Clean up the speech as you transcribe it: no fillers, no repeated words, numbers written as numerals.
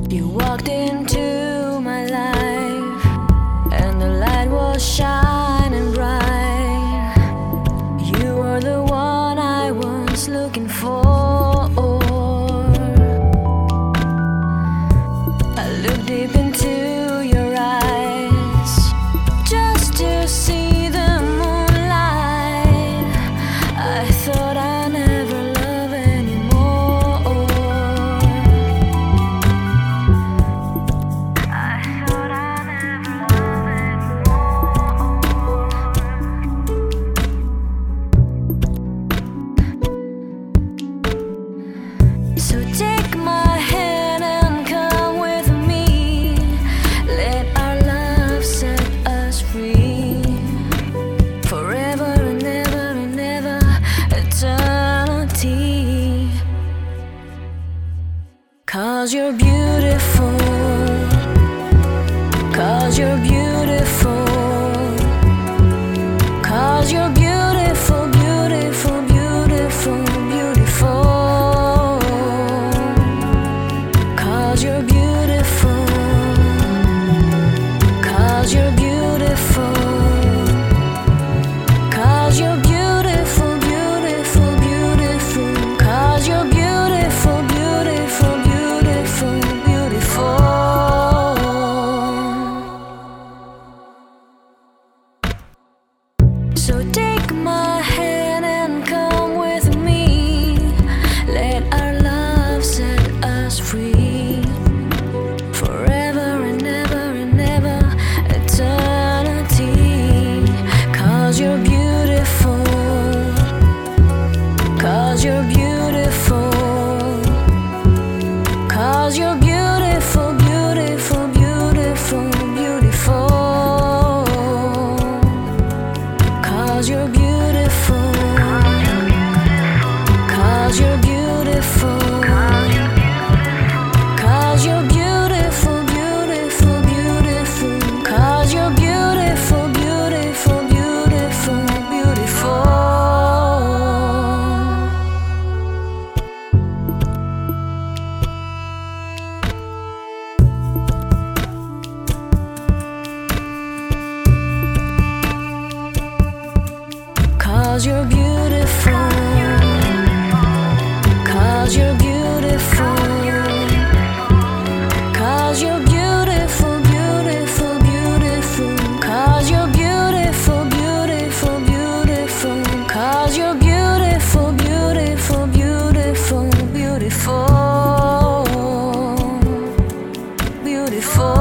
You walked into my life, and the light was shining bright. You were the one I was looking for. I looked deep into your eyes just to see the moonlight. I thought I'd never love anymore. I thought I'd never love anymore. So take my hand and come with me. Let our love set us free. Forever and ever, eternity. 'Cause you're beautiful. 'Cause you're beautiful. 'Cause you're beautiful, beautiful, beautiful, beautiful. 'Cause you're beautiful. 'Cause you're beautiful. 'Cause you're beautiful, beautiful, beautiful. 'Cause you're beautiful, beautiful, beautiful, beautiful. So take my hand and come with me. Let our love set us free. Forever and ever, eternity. 'Cause you're beautiful. 'Cause you're beautiful. 'Cause you're beautiful, beautiful, beautiful, beautiful. 'Cause you're beautiful. 'Cause you're beautiful. 'Cause you're beautiful, beautiful, beautiful. 'Cause you're beautiful, beautiful, beautiful, beautiful. Cause you're beautiful. Cause you're beautiful. Cause you're beautiful, beautiful, beautiful. Cause you're beautiful, beautiful, beautiful. Cause you're beautiful, beautiful, beautiful, beautiful, beautiful.